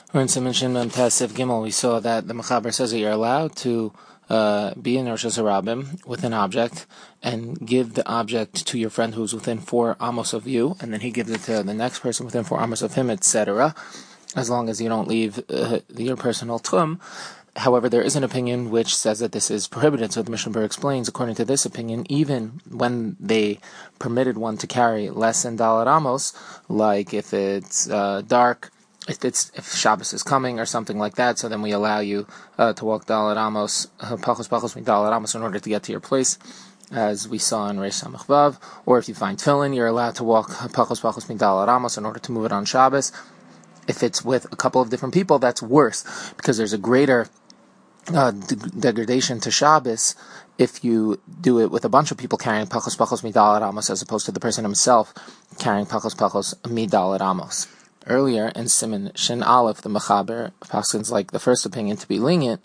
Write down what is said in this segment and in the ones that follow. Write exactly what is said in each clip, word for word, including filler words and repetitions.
Or in Siman Shin Mem Tasif Gimel, we saw that the Mechaber says that you're allowed to uh, be in Rosh Hashanah with an object and give the object to your friend who's within four amos of you, and then he gives it to the next person within four amos of him, et cetera, as long as you don't leave uh, your personal tchum. However, there is an opinion which says that this is prohibited. So the Mishnah Berurah explains, according to this opinion, even when they permitted one to carry less than Dalet Amos, like if it's uh, dark, if it's if Shabbos is coming or something like that, so then we allow you uh, to walk Dalet Amos, Pachos Pachos Mi Dalet Amos, in order to get to your place, as we saw in Reish Samach Vav. Or if you find tefillin, you're allowed to walk Pachos Pachos Mi Dalet Amos in order to move it on Shabbos. If it's with a couple of different people, that's worse, because there's a greater uh, de- degradation to Shabbos if you do it with a bunch of people carrying Pachos Pachos Mi Dalet Amos, as opposed to the person himself carrying Pachos Pachos Mi Dalet Amos. Earlier in Siman Shin Aleph, the Mechaber paskins like the first opinion to be lenient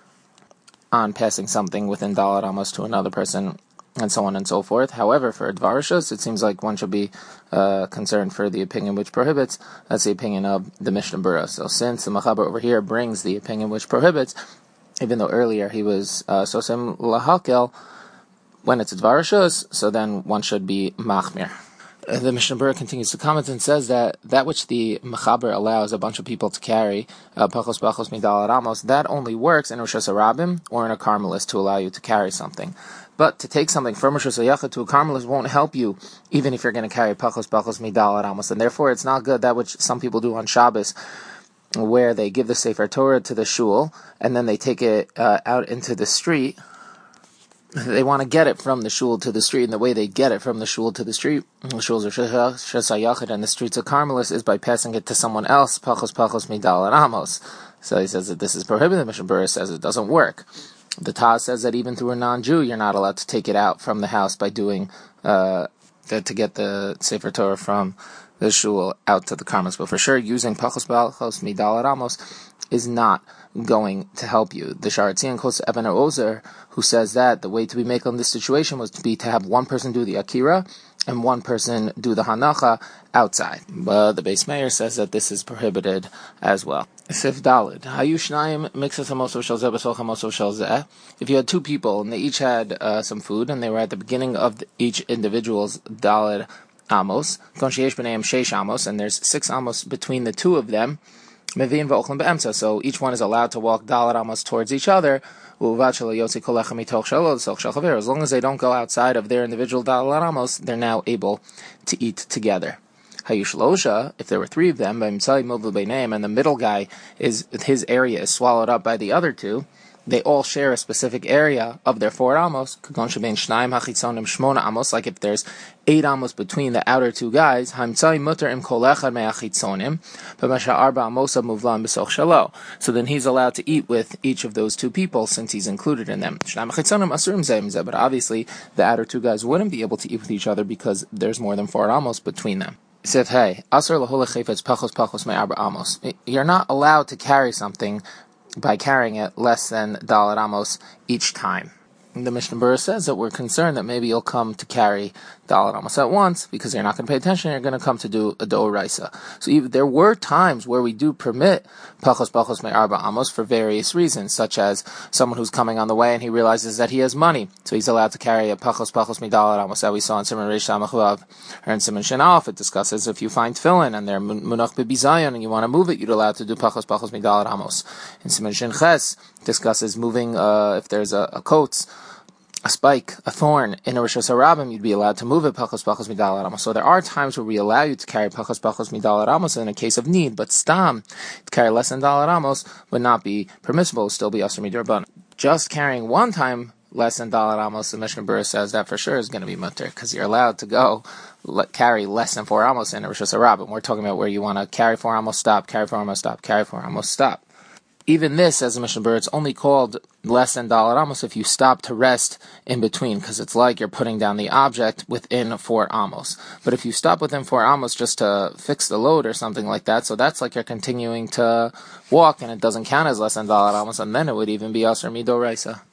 on passing something within Dalet Amos to another person, and so on and so forth. However, for Dvarashos, it seems like one should be uh, concerned for the opinion which prohibits. That's the opinion of the Mishnah Berurah. So since the Mechaber over here brings the opinion which prohibits, even though earlier he was uh, Sosem Lahakel, when it's Dvarashos, so then one should be Machmir. The Mishnah Berurah continues to comment and says that that which the Mechaber allows a bunch of people to carry, uh, Pachos Pachos Mi Dalet Amos, that only works in Rosh Hashanah or in a Carmelist to allow you to carry something. But to take something from Rosh Hashanah to a Carmelist won't help you, even if you're going to carry Pachos Pachos Mi Dalet Amos. And therefore it's not good, that which some people do on Shabbos, where they give the Sefer Torah to the shul, and then they take it uh, out into the street. They want to get it from the shul to the street, and the way they get it from the shul to the street, the shuls of Shesayachid and the streets of Carmelis, is by passing it to someone else, Pachos Pachos Mi Dalet Amos. So he says that this is prohibited. The Mishnah Berurah says it doesn't work. The Taz says that even through a non-Jew, you're not allowed to take it out from the house by doing, uh, the, to get the Sefer Torah from the shul out to the Carmelis. But for sure, using Pachos Pachos Mi Dalet Amos is not going to help you. The Sharatzian quotes Eben Ozer, who says that the way to be make on this situation was to be to have one person do the Akira and one person do the Hanacha outside. But the Beis Meir says that this is prohibited as well. Sif Dalid. Hayushnayim mixes hamoso shel zeh b'soch hamoso shel zeh. If you had two people and they each had uh, some food and they were at the beginning of the, each individual's Dalid Amos, kon sheyesh b'neim sheish Amos, and there's six Amos between the two of them, so each one is allowed to walk Dalet Amos towards each other, as long as they don't go outside of their individual Dalet Amos, they're now able to eat together. Hayushlosha, if there were three of them, and the middle guy is his area is swallowed up by the other two, they all share a specific area of their four amos, like if there's eight amos between the outer two guys, so then he's allowed to eat with each of those two people since he's included in them. But obviously the outer two guys wouldn't be able to eat with each other because there's more than four amos between them. You're not allowed to carry something by carrying it less than Dalet Amos each time. The Mishnah Berurah says that we're concerned that maybe you'll come to carry Dalet Amos at once because you're not going to pay attention. You're going to come to do a Doraisa. So even, there were times where we do permit Pachos Pachos Me Arba Amos for various reasons, such as someone who's coming on the way and he realizes that he has money, so he's allowed to carry a Pachos Pachos Me Dalet Amos that we saw in Siman Reish Samach Vav or in Siman Shin Aleph. It discusses if you find tefillin and they're munach bebizayon and you want to move it, you're allowed to do Pachos Pachos Me Dalet Amos. In Siman Shin Ches discusses moving uh, if there's a, a coat, a spike, a thorn in a Rosh Hashanah, you'd be allowed to move it, Pachos Pachos Mi Dalet Amos. So there are times where we allow you to carry Pachos Pachos Mi Dalet Amos in a case of need, but Stam, to carry less than Dalet Amos would not be permissible, would still be Asur Midrabanan. Just carrying one time less than Dalet Amos, the Mishnah Berurah says that for sure is going to be mutter, because you're allowed to go let, carry less than four Amos in a Rosh Hashanah. We're talking about where you want to carry four Amos, stop, carry four Amos, stop, carry four Amos, stop. Even this, as a Mishnah Berurah, it's only called less than Dalet Amos if you stop to rest in between, because it's like you're putting down the object within four Amos. But if you stop within four Amos just to fix the load or something like that, so that's like you're continuing to walk, and it doesn't count as less than Dalet Amos, and then it would even be Asur Midoraisa.